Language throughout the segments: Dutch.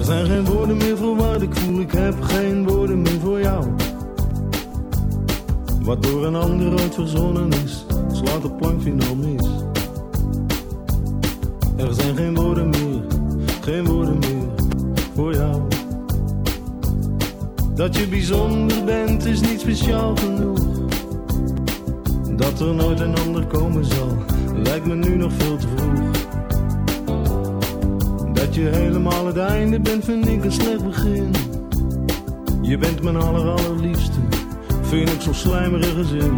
Er zijn geen woorden meer voor wat ik voel, ik heb geen woorden meer voor jou. Wat door een ander ooit verzonnen is, slaat de plank finaal mis. Er zijn geen woorden meer voor jou. Dat je bijzonder bent is niet speciaal genoeg. Dat er nooit een ander komen zal, lijkt me nu nog veel te vroeg. Dat je helemaal het einde bent, vind ik een slecht begin. Je bent mijn allerliefste, vind ik zo'n slijmerige zin.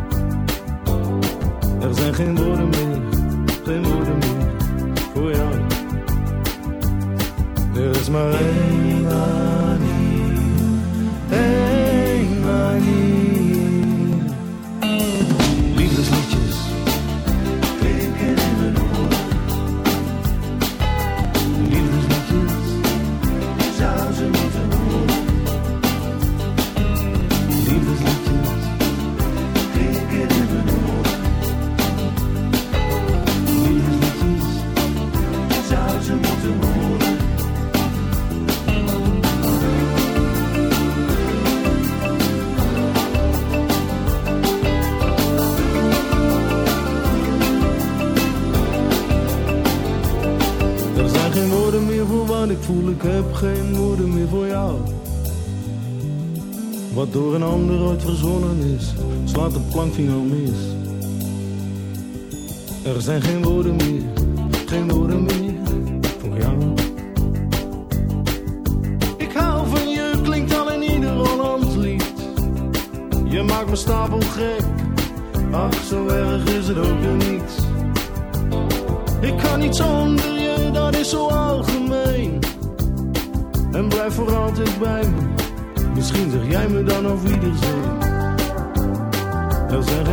Er zijn geen woorden meer voor jou. Er is maar één manier. Liefdesliedjes klinken in mijn oor. Liefdesliedjes zou ze moeten horen. Liefdesliedjes klinken in mijn oor. Liefdesliedjes zou ze moeten horen. Geen woorden meer voor wat ik voel, ik heb geen woorden meer voor jou. Wat door een ander ooit verzonnen is, slaat de plank finaal mis. Er zijn geen woorden meer voor jou. Ik hou van je, klinkt al in ieder Hollands lied. Je maakt me stapel gek, ach zo erg is het ook weer niet. Ik kan niet zonder je, dat is zo algemeen. En blijf voor altijd bij me. Misschien zeg jij me dan auf Wiedersehen. Er zijn